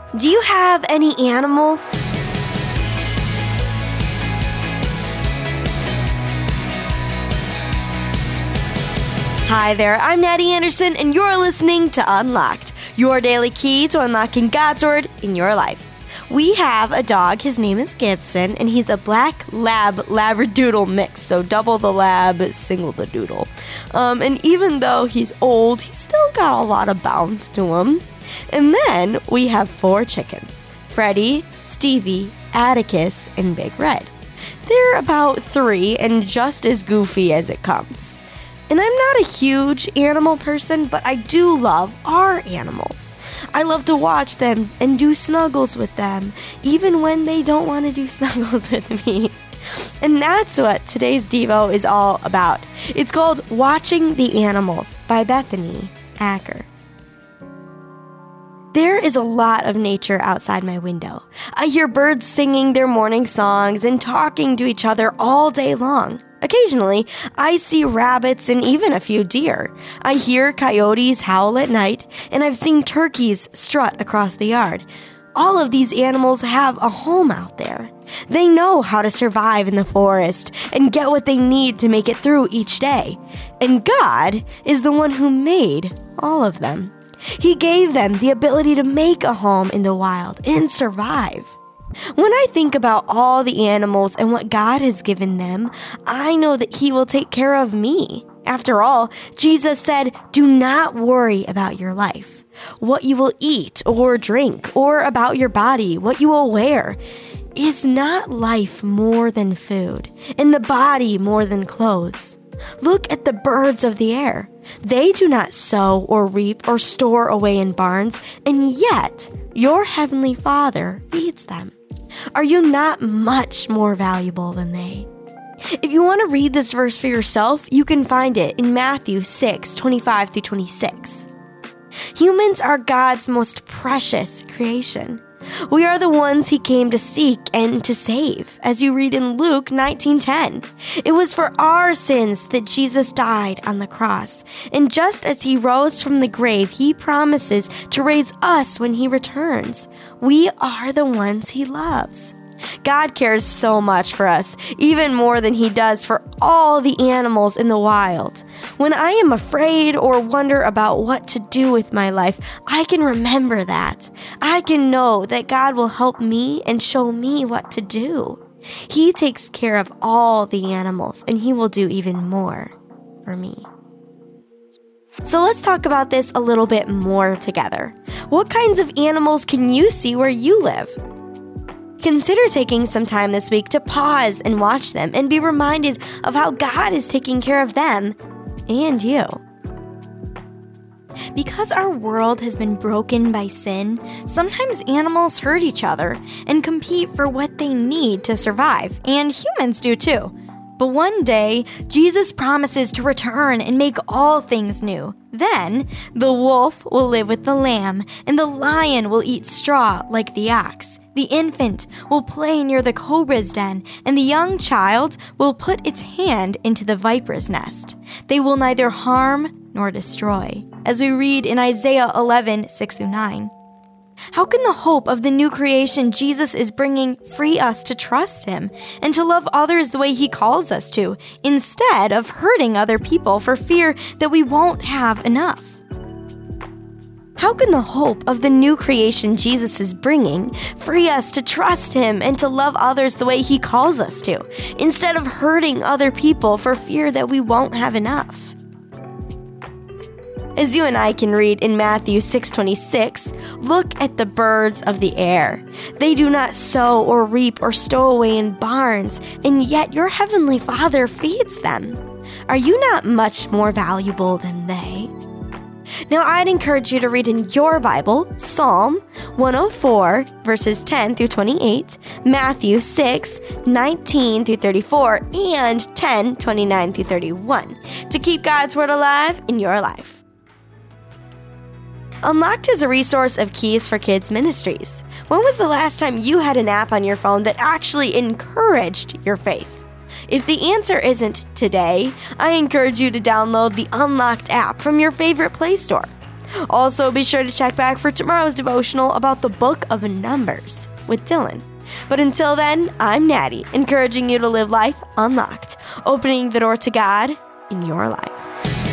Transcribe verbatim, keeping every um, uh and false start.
Do you have any animals? Hi there, I'm Natty Anderson, and you're listening to Unlocked, your daily key to unlocking God's Word in your life. We have a dog, his name is Gibson, and he's a black lab labradoodle mix, so double the lab, single the doodle. Um, and even though he's old, he's still got a lot of bounce to him. And then we have four chickens, Freddie, Stevie, Atticus, and Big Red. They're about three and just as goofy as it comes. And I'm not a huge animal person, but I do love our animals. I love to watch them and do snuggles with them, even when they don't want to do snuggles with me. And that's what today's Devo is all about. It's called Watching the Animals by Bethany Acker. There is a lot of nature outside my window. I hear birds singing their morning songs and talking to each other all day long. Occasionally, I see rabbits and even a few deer. I hear coyotes howl at night, and I've seen turkeys strut across the yard. All of these animals have a home out there. They know how to survive in the forest and get what they need to make it through each day. And God is the one who made all of them. He gave them the ability to make a home in the wild and survive. When I think about all the animals and what God has given them, I know that He will take care of me. After all, Jesus said, "Do not worry about your life, what you will eat or drink, or about your body, what you will wear. Is not life more than food, and the body more than clothes? Look at the birds of the air. They do not sow or reap or store away in barns, and yet your heavenly Father feeds them. Are you not much more valuable than they?" If you want to read this verse for yourself, you can find it in Matthew six, twenty-five through twenty-six. Humans are God's most precious creation. We are the ones He came to seek and to save, as you read in Luke nineteen ten. It was for our sins that Jesus died on the cross, and just as He rose from the grave, He promises to raise us when He returns. We are the ones He loves. God cares so much for us, even more than He does for all the animals in the wild. When I am afraid or wonder about what to do with my life, I can remember that. I can know that God will help me and show me what to do. He takes care of all the animals, and He will do even more for me. So let's talk about this a little bit more together. What kinds of animals can you see where you live? Consider taking some time this week to pause and watch them and be reminded of how God is taking care of them and you. Because our world has been broken by sin, sometimes animals hurt each other and compete for what they need to survive, and humans do too. But one day, Jesus promises to return and make all things new. Then, the wolf will live with the lamb, and the lion will eat straw like the ox. The infant will play near the cobra's den, and the young child will put its hand into the viper's nest. They will neither harm nor destroy, as we read in Isaiah eleven, six through nine. How can the hope of the new creation Jesus is bringing free us to trust Him and to love others the way He calls us to, instead of hurting other people for fear that we won't have enough? How can the hope of the new creation Jesus is bringing free us to trust Him and to love others the way He calls us to, instead of hurting other people for fear that we won't have enough? As you and I can read in Matthew six twenty-six, look at the birds of the air. They do not sow or reap or stow away in barns, and yet your heavenly Father feeds them. Are you not much more valuable than they? Now, I'd encourage you to read in your Bible Psalm one oh four, verses ten through twenty-eight, Matthew six, nineteen through thirty-four, and ten, twenty-nine through thirty-one, to keep God's Word alive in your life. Unlocked is a resource of Keys for Kids Ministries. When was the last time you had an app on your phone that actually encouraged your faith? If the answer isn't today, I encourage you to download the Unlocked app from your favorite Play Store. Also, be sure to check back for tomorrow's devotional about the book of Numbers with Dylan. But until then, I'm Natty, encouraging you to live life unlocked, opening the door to God in your life.